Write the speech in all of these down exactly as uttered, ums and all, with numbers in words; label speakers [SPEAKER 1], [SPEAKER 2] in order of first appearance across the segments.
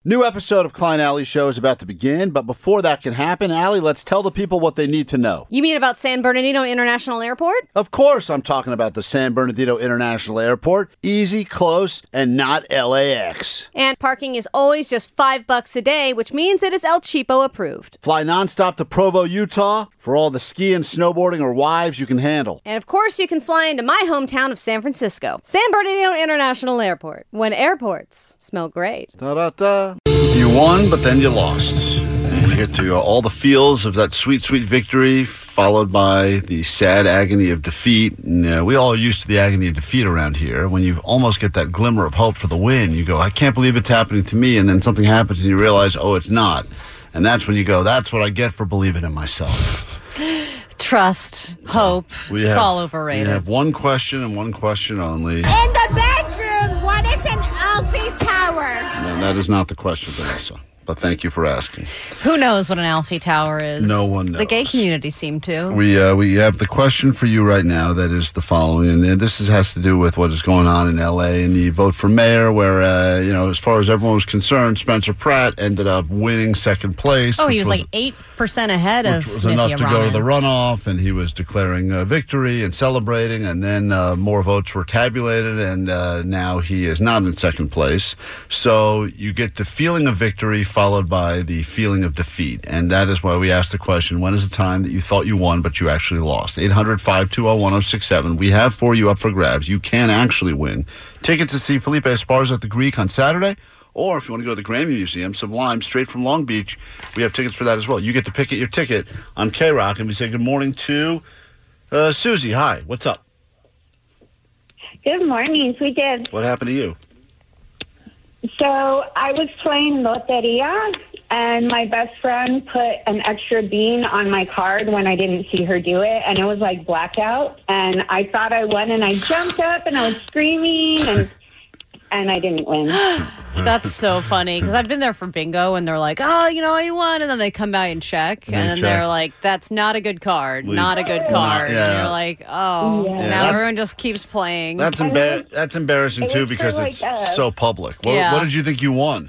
[SPEAKER 1] New episode of Klein Alley Show is about to begin, but before that can happen, Allie, let's tell the people what they need to know.
[SPEAKER 2] You mean about San Bernardino International Airport?
[SPEAKER 1] Of course I'm talking about the San Bernardino International Airport. Easy, close, and not L A X.
[SPEAKER 2] And parking is always just five bucks a day, which means it is El Cheapo approved.
[SPEAKER 1] Fly nonstop to Provo, Utah for all the skiing, snowboarding, or wives you can handle.
[SPEAKER 2] And of course you can fly into my hometown of San Francisco. San Bernardino International Airport. When airports smell great.
[SPEAKER 1] Da-da-da. You won, but then you lost. And you get to uh, all the feels of that sweet, sweet victory, followed by the sad agony of defeat. And, uh, we all are used to the agony of defeat around here. When you almost get that glimmer of hope for the win, you go, I can't believe it's happening to me. And then something happens and you realize, oh, it's not. And that's when you go, that's what I get for believing in myself.
[SPEAKER 2] Trust, hope,
[SPEAKER 1] we
[SPEAKER 2] it's
[SPEAKER 1] have,
[SPEAKER 2] all overrated.
[SPEAKER 1] We have one question and one question only.
[SPEAKER 3] In the bedroom, what is an Alfie Tower?
[SPEAKER 1] No, that is not the question, Vanessa. But thank you for asking.
[SPEAKER 2] Who knows what an Alfie Tower is?
[SPEAKER 1] No one knows.
[SPEAKER 2] The gay community seem to.
[SPEAKER 1] We uh, we have the question for you right now that is the following, and this is, has to do with what is going on in L A and the vote for mayor, where, uh, you know, as far as everyone was concerned, Spencer Pratt ended up winning second place.
[SPEAKER 2] Oh, he was, was like eight percent ahead of
[SPEAKER 1] Which was
[SPEAKER 2] Cynthia
[SPEAKER 1] enough to
[SPEAKER 2] Rahman.
[SPEAKER 1] go to the runoff, and he was declaring uh, victory and celebrating, and then uh, more votes were tabulated, and uh, now he is not in second place. So you get the feeling of victory followed by the feeling of defeat, and that is why we asked the question, when is the time that you thought you won but you actually lost? eight hundred, five two zero, one zero six seven. We have for you up for grabs. You can actually win tickets to see Felipe Esparza at the Greek on Saturday. Or if you want to go to the Grammy Museum, Sublime, straight from Long Beach, we have tickets for that as well. You get to pick at your ticket on K-Rock, and we say good morning to uh, Susie. Hi, what's up?
[SPEAKER 4] Good morning, sweet dibs.
[SPEAKER 1] What happened to you?
[SPEAKER 4] So I was playing Loteria, and my best friend put an extra bean on my card when I didn't see her do it, and it was like blackout. And I thought I won, and I jumped up, and I was screaming, and and I didn't win.
[SPEAKER 2] That's so funny, because I've been there for bingo, and they're like, oh, you know, you won, and then they come by and check, and, and then check. They're like, that's not a good card, we, not a good card. Not, yeah. And you're like, oh, yeah. now everyone just keeps playing.
[SPEAKER 1] That's, embar- that's embarrassing, too, because like, it's uh, so public. What, yeah. what did you think you won?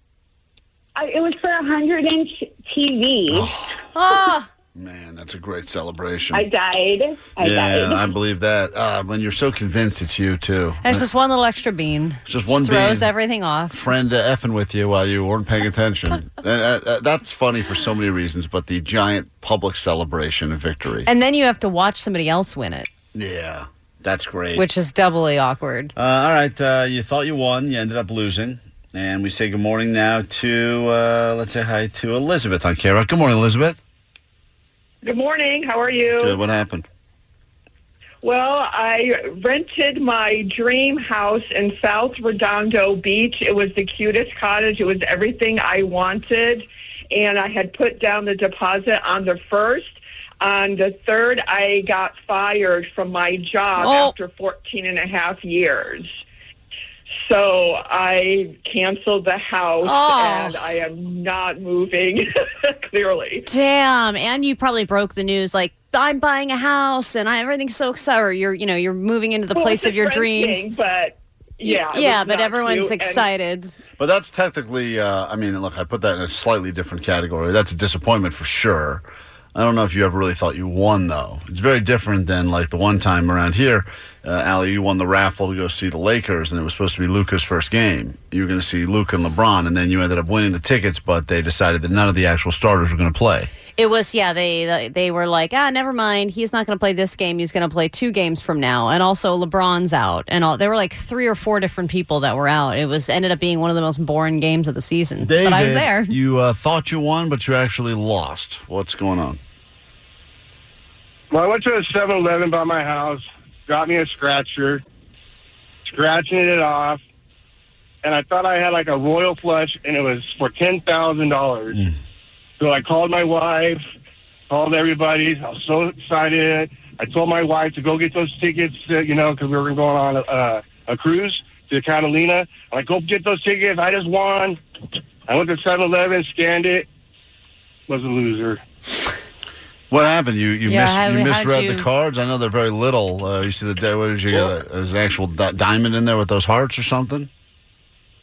[SPEAKER 4] I, it was for a hundred-inch T V.
[SPEAKER 1] Oh. oh. Man, that's a great celebration.
[SPEAKER 4] I died. I
[SPEAKER 1] yeah,
[SPEAKER 4] died.
[SPEAKER 1] I believe that. Uh, when you're so convinced it's you, too.
[SPEAKER 2] There's just one little extra bean.
[SPEAKER 1] Just one
[SPEAKER 2] just
[SPEAKER 1] bean.
[SPEAKER 2] Throws everything off.
[SPEAKER 1] Friend uh, effing with you while you weren't paying attention. uh, uh, that's funny for so many reasons, but the giant public celebration of victory.
[SPEAKER 2] And then you have to watch somebody else win it.
[SPEAKER 1] Yeah, that's great.
[SPEAKER 2] Which is doubly awkward.
[SPEAKER 1] Uh, all right, uh, you thought you won. You ended up losing. And we say good morning now to, uh, let's say hi to Elizabeth on K-Rock. Good morning, Elizabeth.
[SPEAKER 5] Good morning. How are you?
[SPEAKER 1] Good. What happened?
[SPEAKER 5] Well, I rented my dream house in South Redondo Beach. It was the cutest cottage. It was everything I wanted. And I had put down the deposit on the first. On the third, I got fired from my job
[SPEAKER 2] oh.
[SPEAKER 5] after fourteen and a half years. So I canceled the house,
[SPEAKER 2] oh.
[SPEAKER 5] and I am not moving, clearly.
[SPEAKER 2] Damn. And you probably broke the news, like, I'm buying a house, and I, everything's so exciting. Or you're, you know, you're moving into the
[SPEAKER 5] well,
[SPEAKER 2] place
[SPEAKER 5] it's
[SPEAKER 2] of your dreams.
[SPEAKER 5] Thing, but, yeah.
[SPEAKER 2] Yeah, but everyone's
[SPEAKER 5] cute,
[SPEAKER 2] excited.
[SPEAKER 5] And,
[SPEAKER 1] but that's technically, uh, I mean, look, I put that in a slightly different category. That's a disappointment for sure. I don't know if you ever really thought you won, though. It's very different than, like, the one time around here, uh, Allie, you won the raffle to go see the Lakers, and it was supposed to be Luka's first game. You were going to see Luka and LeBron, and then you ended up winning the tickets, but they decided that none of the actual starters were going to play.
[SPEAKER 2] It was, yeah, they they were like, ah, never mind. He's not going to play this game. He's going to play two games from now. And also LeBron's out. And all, there were like three or four different people that were out. It was ended up being one of the most boring games of the season.
[SPEAKER 1] David,
[SPEAKER 2] but I was there.
[SPEAKER 1] You uh, thought you won, but you actually lost. What's going on?
[SPEAKER 6] Well, I went to a seven eleven by my house, got me a scratcher, scratching it off, and I thought I had like a royal flush, and it was for ten thousand dollars. Mm. So I called my wife, called everybody. I was so excited. I told my wife to go get those tickets, uh, you know, because we were going on a, a cruise to Catalina. I'm like, go get those tickets. I just won. I went to seven eleven, scanned it, was a loser.
[SPEAKER 1] What happened? You you,
[SPEAKER 2] yeah,
[SPEAKER 1] mis-
[SPEAKER 2] how,
[SPEAKER 1] you misread
[SPEAKER 2] you...
[SPEAKER 1] the cards? I know they're very little. Uh, you see the day. What did you get? There's an actual di- diamond in there with those hearts or something?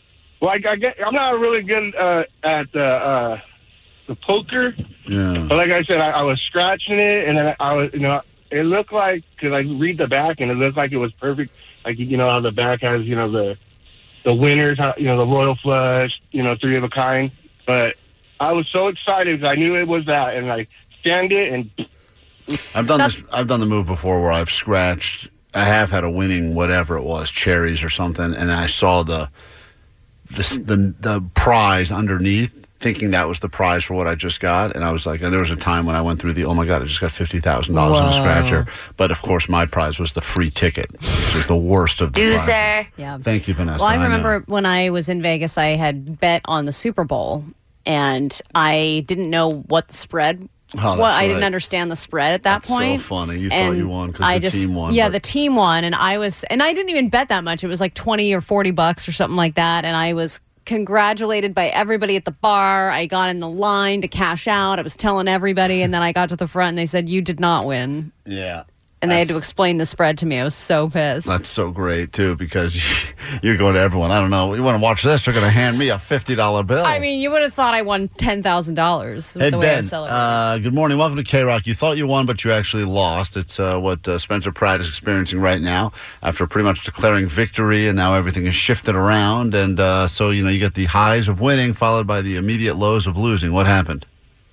[SPEAKER 6] like I get, I'm not really good uh, at the uh, the poker.
[SPEAKER 1] Yeah.
[SPEAKER 6] But like I said, I, I was scratching it, and then I was, you know, it looked like, because I read the back, and it looked like it was perfect. Like, you know how the back has, you know, the the winners, you know, the Royal Flush, you know, three of a kind. But I was so excited because I knew it was that, and I scanned it, and
[SPEAKER 1] I've done this. I've done the move before where I've scratched. I have had a winning whatever it was, cherries or something, and I saw the the the, the prize underneath, thinking that was the prize for what I just got. And I was like, and there was a time when I went through the, oh my God, I just got fifty thousand dollars on a scratcher. But of course, my prize was the free ticket, which is the worst of the
[SPEAKER 2] Loser.
[SPEAKER 1] prizes.
[SPEAKER 2] Yeah.
[SPEAKER 1] Thank you, Vanessa.
[SPEAKER 2] Well, I remember
[SPEAKER 1] I
[SPEAKER 2] when I was in Vegas, I had bet on the Super Bowl, and I didn't know what the spread
[SPEAKER 1] Oh,
[SPEAKER 2] well, I
[SPEAKER 1] right.
[SPEAKER 2] didn't understand the spread at that
[SPEAKER 1] that's
[SPEAKER 2] point.
[SPEAKER 1] So funny. You
[SPEAKER 2] and
[SPEAKER 1] thought you won because
[SPEAKER 2] I
[SPEAKER 1] the
[SPEAKER 2] just,
[SPEAKER 1] team won.
[SPEAKER 2] Yeah,
[SPEAKER 1] but...
[SPEAKER 2] the team won, and I was, and I didn't even bet that much. It was like twenty or forty bucks or something like that, and I was congratulated by everybody at the bar. I got in the line to cash out. I was telling everybody, and then I got to the front, and they said, "You did not win."
[SPEAKER 1] Yeah.
[SPEAKER 2] And they had to explain the spread to me. I was so pissed.
[SPEAKER 1] That's so great, too, because you're going to everyone. I don't know. You want to watch this? They're going to hand me a fifty dollar bill.
[SPEAKER 2] I mean, you would have thought I won ten thousand dollars with
[SPEAKER 1] hey,
[SPEAKER 2] the way
[SPEAKER 1] Ben,
[SPEAKER 2] I was celebrating.
[SPEAKER 1] Uh, good morning. Welcome to K-Rock. You thought you won, but you actually lost. It's uh, what uh, Spencer Pratt is experiencing right now after pretty much declaring victory, and now everything is shifted around. And uh, so, you know, you get the highs of winning followed by the immediate lows of losing. What happened?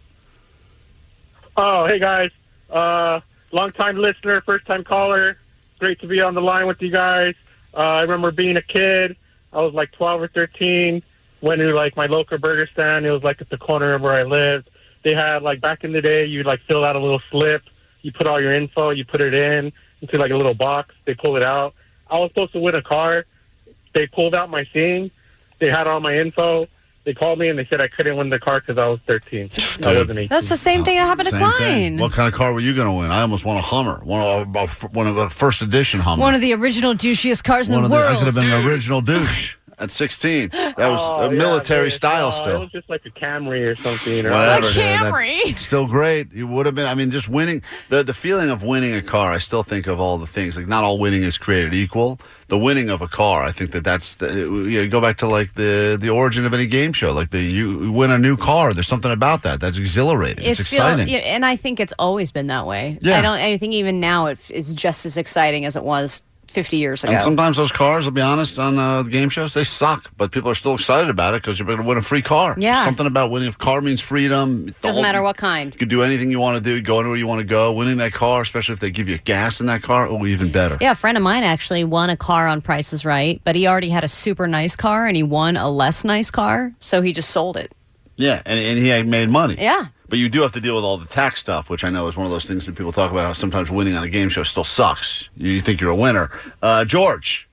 [SPEAKER 7] Oh, hey, guys. Uh... Long-time listener, first-time caller. Great to be on the line with you guys. Uh, I remember being a kid. I was like twelve or thirteen. Went to like my local burger stand. It was like at the corner of where I lived. They had like back in the day, you'd like fill out a little slip. You put all your info. You put it in into like a little box. They pull it out. I was supposed to win a car. They pulled out my thing. They had all my info. They called me and they said I couldn't win the car because I was thirteen.
[SPEAKER 1] Dude,
[SPEAKER 7] I wasn't eighteen.
[SPEAKER 2] That's the same thing that happened to
[SPEAKER 1] Same
[SPEAKER 2] Klein.
[SPEAKER 1] thing. What kind of car were you going to win? I almost won a Hummer. One of, uh, one of the first edition Hummer.
[SPEAKER 2] One of the original douchiest cars in
[SPEAKER 1] One
[SPEAKER 2] the
[SPEAKER 1] of the,
[SPEAKER 2] world.
[SPEAKER 1] I could have been an original douche at sixteen. That was
[SPEAKER 7] Oh,
[SPEAKER 1] a
[SPEAKER 7] yeah,
[SPEAKER 1] military
[SPEAKER 7] but,
[SPEAKER 1] style
[SPEAKER 7] uh,
[SPEAKER 1] still.
[SPEAKER 7] It was just like a Camry or something. Or
[SPEAKER 1] Whatever,
[SPEAKER 2] A
[SPEAKER 1] dude, that's
[SPEAKER 2] Camry.
[SPEAKER 1] still great. You would have been. I mean, just winning the the feeling of winning a car. I still think of all the things. Like, not all winning is created equal. The winning of a car, I think that that's the, you know, go back to like the the origin of any game show. Like the you win a new car. There's something about that that's exhilarating. It's
[SPEAKER 2] It feel-
[SPEAKER 1] exciting.
[SPEAKER 2] yeah, and I think it's always been that way.
[SPEAKER 1] Yeah.
[SPEAKER 2] I don't. I think even now it is just as exciting as it was fifty years ago.
[SPEAKER 1] And sometimes those cars, I'll be honest, on uh, the game shows, they suck. But people are still excited about it because you're going to win a free car.
[SPEAKER 2] Yeah.
[SPEAKER 1] Something about winning a car means freedom. The
[SPEAKER 2] Doesn't
[SPEAKER 1] whole-
[SPEAKER 2] matter what kind.
[SPEAKER 1] You can do anything you want to do, go anywhere you want to go. Winning that car, especially if they give you gas in that car, oh, even better.
[SPEAKER 2] Yeah, a friend of mine actually won a car on Price is Right, but he already had a super nice car and he won a less nice car, so he just sold it.
[SPEAKER 1] Yeah, and, and he had made money.
[SPEAKER 2] Yeah.
[SPEAKER 1] But you do have to deal with all the tax stuff, which I know is one of those things that people talk about, how sometimes winning on a game show still sucks. You think you're a winner. Uh, George.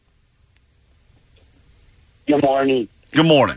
[SPEAKER 8] Good morning.
[SPEAKER 1] Good morning.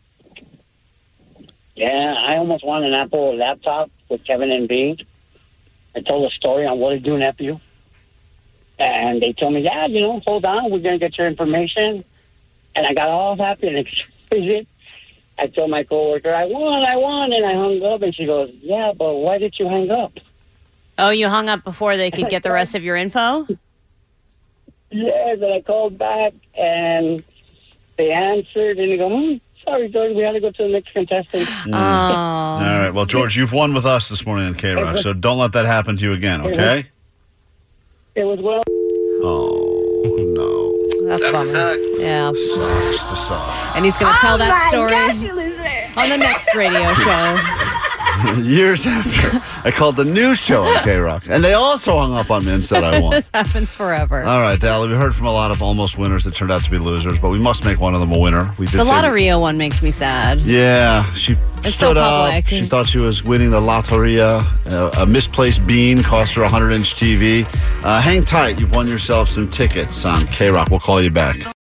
[SPEAKER 8] Yeah, I almost won an Apple laptop with Kevin and Bean. I told a story on what to do, nephew. And they told me, yeah, you know, hold on, we're going to get your information. And I got all happy and excited. I told my coworker, I won, I won, and I hung up. And she goes, yeah, but why did you hang up?
[SPEAKER 2] Oh, you hung up before they could get the rest of your info?
[SPEAKER 8] Yes, and I called back, and they answered, and they go, hmm, sorry, George, we had to go to the next contestant.
[SPEAKER 2] Oh.
[SPEAKER 1] All right. Well, George, you've won with us this morning on K-Rock, so don't let that happen to you again, okay?
[SPEAKER 8] It was well.
[SPEAKER 1] Oh, no.
[SPEAKER 2] That's a bummer.
[SPEAKER 9] suck.
[SPEAKER 2] Yeah.
[SPEAKER 1] Sucks to suck.
[SPEAKER 2] And he's going to tell that story
[SPEAKER 3] Gosh, you loser.
[SPEAKER 2] on the next radio show.
[SPEAKER 1] Years after, I called the news show on K-Rock, and they also hung up on me and said I won.
[SPEAKER 2] This happens forever.
[SPEAKER 1] All right, Dally, we heard from a lot of almost winners that turned out to be losers, but we must make one of them a winner. We did
[SPEAKER 2] The
[SPEAKER 1] say
[SPEAKER 2] Lotta
[SPEAKER 1] that-
[SPEAKER 2] Rio one makes me sad.
[SPEAKER 1] Yeah, she
[SPEAKER 2] It's so
[SPEAKER 1] stood up.
[SPEAKER 2] public.
[SPEAKER 1] She thought she was winning the Lotteria. Uh, a misplaced bean cost her a hundred inch T V. Uh, hang tight. You've won yourself some tickets on K-Rock. We'll call you back.